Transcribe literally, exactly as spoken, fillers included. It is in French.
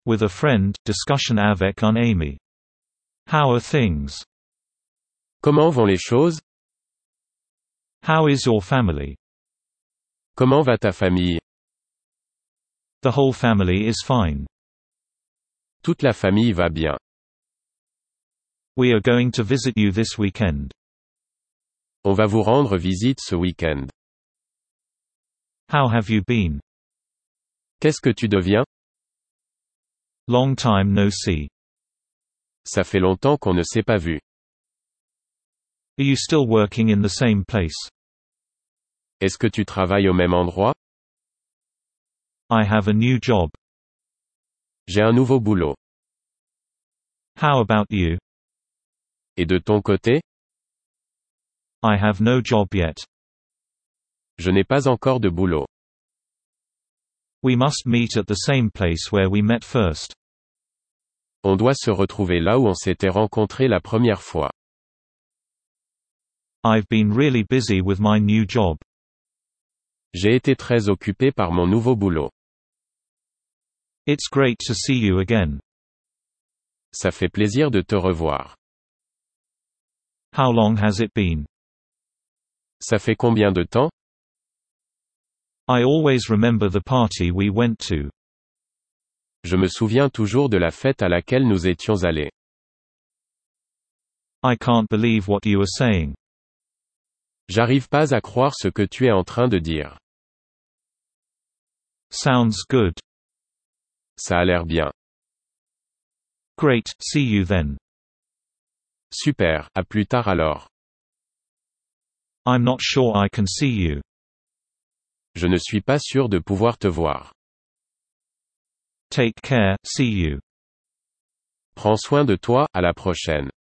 With a friend, discussion avec un ami. How are things? Comment vont les choses? How is your family? Comment va ta famille? The whole family is fine. Toute la famille va bien. We are going to visit you this weekend. On va vous rendre visite ce week-end. How have you been? Qu'est-ce que tu deviens? Long time no see. Ça fait longtemps qu'on ne s'est pas vu. Are you still working in the same place? Est-ce que tu travailles au même endroit? I have a new job. J'ai un nouveau boulot. How about you? Et de ton côté? I have no job yet. Je n'ai pas encore de boulot. We must meet at the same place where we met first. On doit se retrouver là où on s'était rencontrés la première fois. I've been really busy with my new job. J'ai été très occupé par mon nouveau boulot. It's great to see you again. Ça fait plaisir de te revoir. How long has it been? Ça fait combien de temps? I always remember the party we went to. Je me souviens toujours de la fête à laquelle nous étions allés. I can't believe what you are saying. J'arrive pas à croire ce que tu es en train de dire. Sounds good. Ça a l'air bien. Great, see you then. Super, à plus tard alors. I'm not sure I can see you. Je ne suis pas sûr de pouvoir te voir. Take care, see you. Prends soin de toi, à la prochaine.